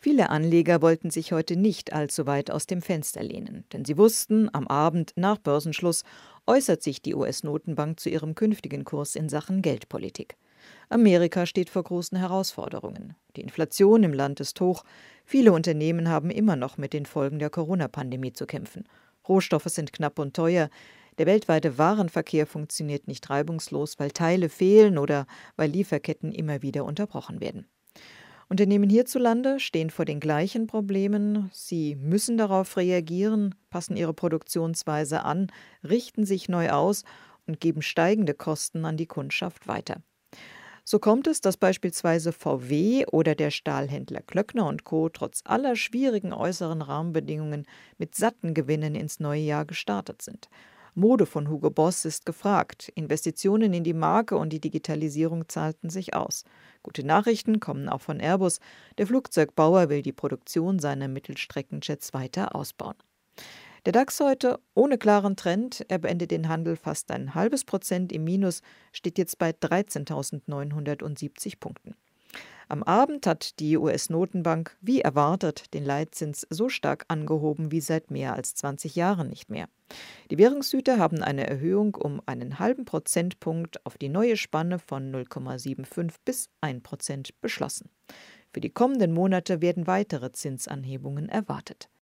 Viele Anleger wollten sich heute nicht allzu weit aus dem Fenster lehnen, denn sie wussten, am Abend nach Börsenschluss äußert sich die US-Notenbank zu ihrem künftigen Kurs in Sachen Geldpolitik. Amerika steht vor großen Herausforderungen. Die Inflation im Land ist hoch. Viele Unternehmen haben immer noch mit den Folgen der Corona-Pandemie zu kämpfen. Rohstoffe sind knapp und teuer. Der weltweite Warenverkehr funktioniert nicht reibungslos, weil Teile fehlen oder weil Lieferketten immer wieder unterbrochen werden. Unternehmen hierzulande stehen vor den gleichen Problemen. Sie müssen darauf reagieren, passen ihre Produktionsweise an, richten sich neu aus und geben steigende Kosten an die Kundschaft weiter. So kommt es, dass beispielsweise VW oder der Stahlhändler Klöckner und Co. trotz aller schwierigen äußeren Rahmenbedingungen mit satten Gewinnen ins neue Jahr gestartet sind. Mode von Hugo Boss ist gefragt. Investitionen in die Marke und die Digitalisierung zahlten sich aus. Gute Nachrichten kommen auch von Airbus. Der Flugzeugbauer will die Produktion seiner Mittelstreckenjets weiter ausbauen. Der DAX heute ohne klaren Trend. Er beendet den Handel fast 0,5% im Minus, steht jetzt bei 13.970 Punkten. Am Abend hat die US-Notenbank, wie erwartet, den Leitzins so stark angehoben wie seit mehr als 20 Jahren nicht mehr. Die Währungshüter haben eine Erhöhung um einen halben Prozentpunkt auf die neue Spanne von 0,75 bis 1% beschlossen. Für die kommenden Monate werden weitere Zinsanhebungen erwartet.